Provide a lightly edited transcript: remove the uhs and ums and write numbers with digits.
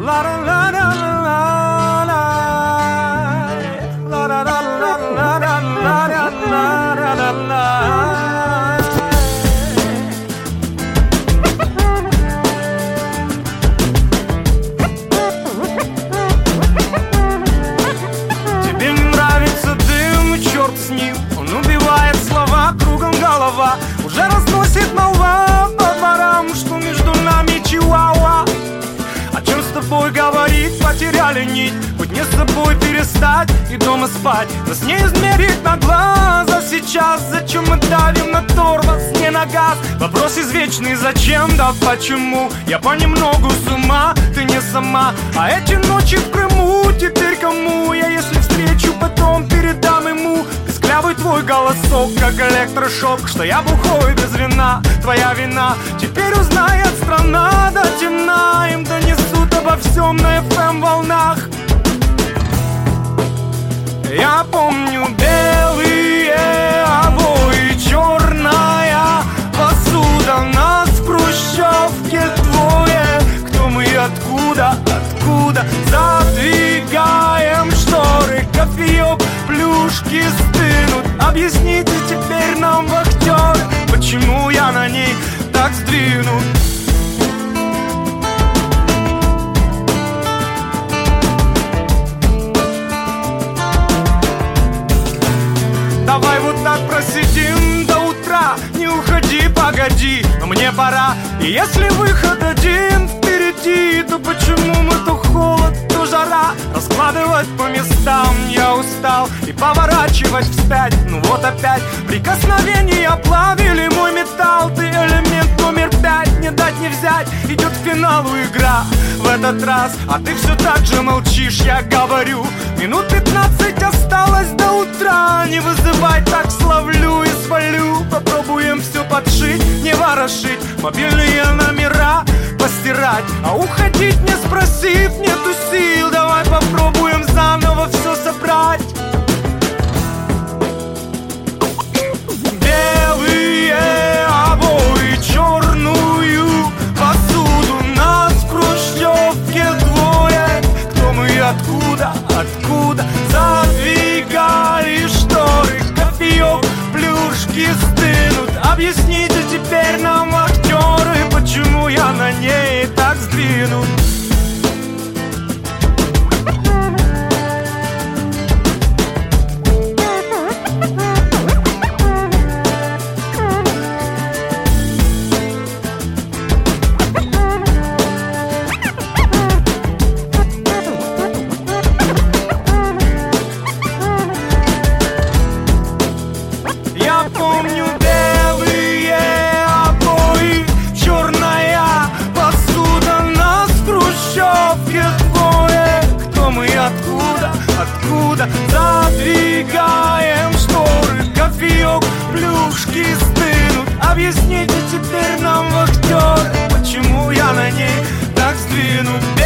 Тебе не нравится дым, черт с ним. Он убивает слова, кругом голова. Уже разносит молва по дворам, что между нами чиуауа. О чем с тобой говорить, потеряли нить. Хоть не с тобой перестать и дома спать. Нас не измерить на глаз, а сейчас зачем мы давим на тормоз, не на газ? Вопрос извечный, зачем, да почему? Я понемногу с ума, ты не сама. А эти ночи в Крыму теперь кому? Я если встречу, потом передам ему. Писклявый твой голосок, как электрошок. Что я бухой без вина, твоя вина. Теперь узнает страна до темна. Им донесут обо всем на FM волнах. Я помню белые обои, черная посуда. Нас в хрущевке двое. Кто мы и откуда, откуда? Задвигаем шторы, кофеек, плюшки стынут. Объясните теперь нам, вахтер, почему я на ней так сдвинут. Давай вот так просидим до утра. Не уходи, погоди, но мне пора. И если выход один впереди, то почему мы то холод, то жара? Раскладывать по местам я устал и поворачивать вспять. Ну вот опять прикосновения плавили мой металл. Ты элемент номер 5, не дать не взять. Идет к финалу игра в этот раз, а ты все так же молчишь, я говорю. Минут 15 осталось до утра. Не вызывай, так словлю и свалю. Попробуем все подшить, не ворошить. Мобильные номера постирать, а уходить не спросив нету сил. Давай попробуем заново все собрать. Белые обои, черную посуду. Нас в хрущевке двое. Кто мы и откуда, откуда? Задвигали шторы, кофеек, плюшки стынут. Объясните теперь нам, актеры, почему я на ней так сдвинут. Я помню белые обои, черная посуда. Нас в хрущевке двое. Кто мы и откуда, откуда? Задвигаем шторы, кофеек, плюшки стынут. Объясните теперь нам, вахтер, почему я на ней так сдвинут.